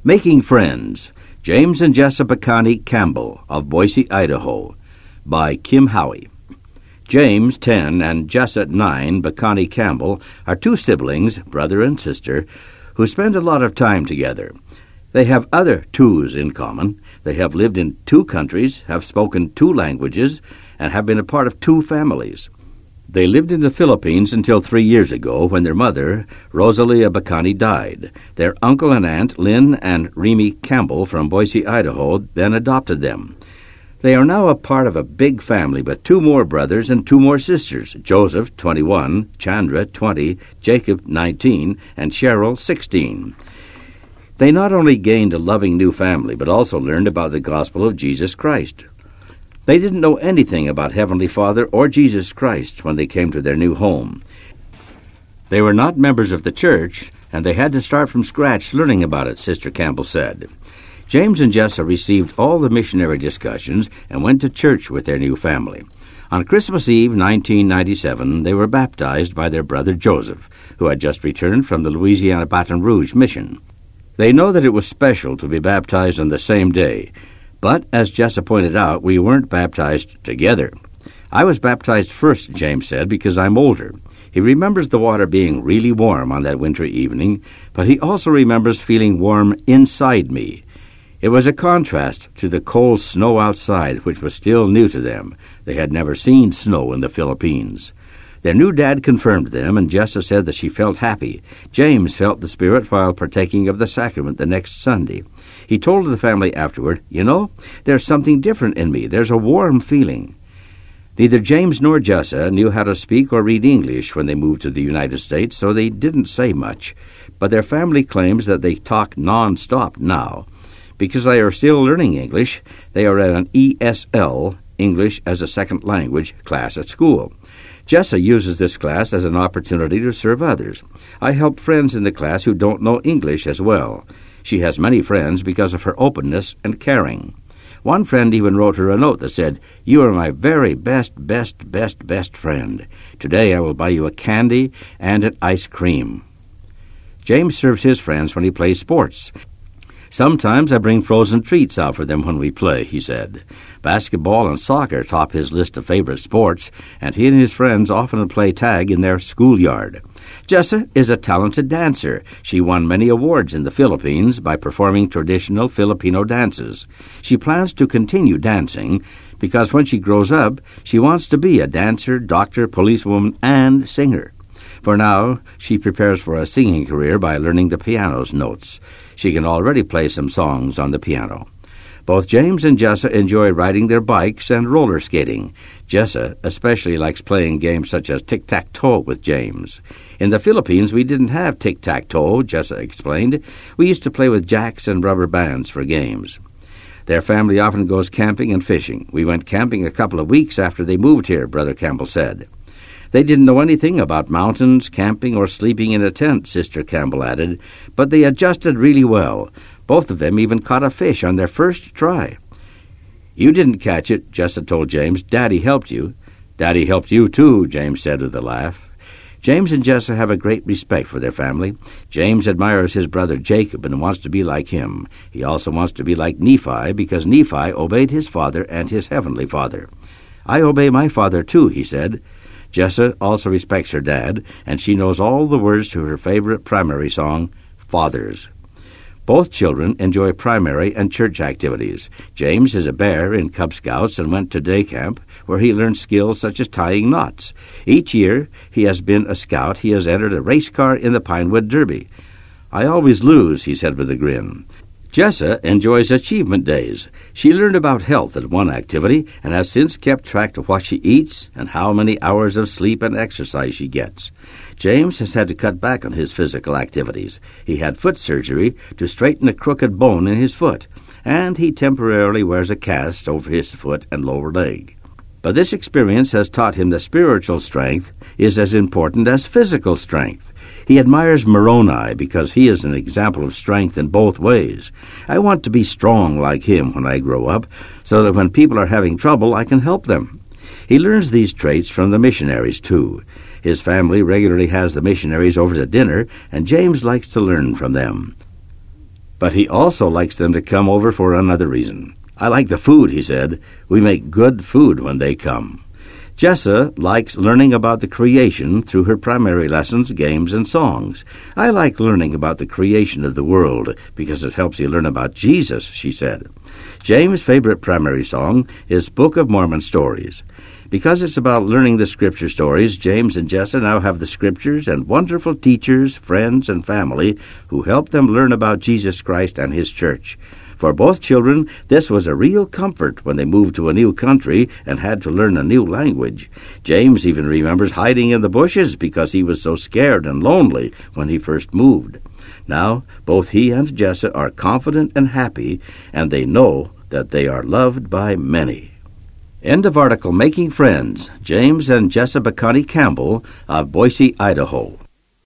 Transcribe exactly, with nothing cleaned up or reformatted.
Making Friends, James and Jessa Bacani Campbell of Boise, Idaho, by Kim Howie. James, ten, and Jessa, nine, Bacani Campbell are two siblings, brother and sister, who spend a lot of time together. They have other twos in common. They have lived in two countries, have spoken two languages, and have been a part of two families. They lived in the Philippines until three years ago when their mother, Rosalia Bacani, died. Their uncle and aunt, Lynn and Remy Campbell from Boise, Idaho, then adopted them. They are now a part of a big family with two more brothers and two more sisters, Joseph, twenty-one, Chandra, twenty, Jacob, nineteen, and Cheryl, sixteen. They not only gained a loving new family, but also learned about the gospel of Jesus Christ. They didn't know anything about Heavenly Father or Jesus Christ when they came to their new home. They were not members of the church, and they had to start from scratch learning about it, Sister Campbell said. James and Jessa received all the missionary discussions and went to church with their new family. On Christmas Eve, nineteen ninety-seven, they were baptized by their brother Joseph, who had just returned from the Louisiana Baton Rouge mission. They know that it was special to be baptized on the same day, but, as Jessa pointed out, we weren't baptized together. I was baptized first, James said, because I'm older. He remembers the water being really warm on that wintry evening, but he also remembers feeling warm inside me. It was a contrast to the cold snow outside, which was still new to them. They had never seen snow in the Philippines. Their new dad confirmed them, and Jessa said that she felt happy. James felt the Spirit while partaking of the sacrament the next Sunday. He told the family afterward, "You know, there's something different in me. There's a warm feeling." Neither James nor Jessa knew how to speak or read English when they moved to the United States, so they didn't say much. But their family claims that they talk non-stop now. Because they are still learning English, they are at an E S L, English as a Second Language, class at school. Jessa uses this class as an opportunity to serve others. I help friends in the class who don't know English as well. She has many friends because of her openness and caring. One friend even wrote her a note that said, "You are my very best, best, best, best friend. Today I will buy you a candy and an ice cream." James serves his friends when he plays sports. "Sometimes I bring frozen treats out for them when we play," he said. Basketball and soccer top his list of favorite sports, and he and his friends often play tag in their schoolyard. Jessa is a talented dancer. She won many awards in the Philippines by performing traditional Filipino dances. She plans to continue dancing because when she grows up, she wants to be a dancer, doctor, policewoman, and singer. For now, she prepares for a singing career by learning the piano's notes. She can already play some songs on the piano. Both James and Jessa enjoy riding their bikes and roller skating. Jessa especially likes playing games such as tic-tac-toe with James. In the Philippines, we didn't have tic-tac-toe, Jessa explained. We used to play with jacks and rubber bands for games. Their family often goes camping and fishing. We went camping a couple of weeks after they moved here, Brother Campbell said. They didn't know anything about mountains, camping, or sleeping in a tent, Sister Campbell added, but they adjusted really well. Both of them even caught a fish on their first try. "You didn't catch it," Jessa told James. "Daddy helped you." "Daddy helped you, too," James said with a laugh. James and Jessa have a great respect for their family. James admires his brother Jacob and wants to be like him. He also wants to be like Nephi because Nephi obeyed his father and his heavenly Father. "I obey my father, too," he said. Jessa also respects her dad, and she knows all the words to her favorite primary song, Fathers. Both children enjoy primary and church activities. James is a bear in Cub Scouts and went to day camp, where he learned skills such as tying knots. Each year he has been a scout. He has entered a race car in the Pinewood Derby. "I always lose," he said with a grin. Jessa enjoys achievement days. She learned about health at one activity and has since kept track of what she eats and how many hours of sleep and exercise she gets. James has had to cut back on his physical activities. He had foot surgery to straighten a crooked bone in his foot, and he temporarily wears a cast over his foot and lower leg. But this experience has taught him that spiritual strength is as important as physical strength. He admires Moroni because he is an example of strength in both ways. "I want to be strong like him when I grow up, so that when people are having trouble, I can help them." He learns these traits from the missionaries, too. His family regularly has the missionaries over to dinner, and James likes to learn from them. But he also likes them to come over for another reason. I like the food, he said. We make good food when they come. Jessa likes learning about the creation through her primary lessons, games, and songs. I like learning about the creation of the world because it helps you learn about Jesus, she said. James' favorite primary song is Book of Mormon Stories. Because it's about learning the Scripture stories, James and Jessa now have the Scriptures and wonderful teachers, friends, and family who help them learn about Jesus Christ and His church. For both children, this was a real comfort when they moved to a new country and had to learn a new language. James even remembers hiding in the bushes because he was so scared and lonely when he first moved. Now, both he and Jessa are confident and happy, and they know that they are loved by many. End of article Making Friends, James and Jessa Bacani Campbell of Boise, Idaho.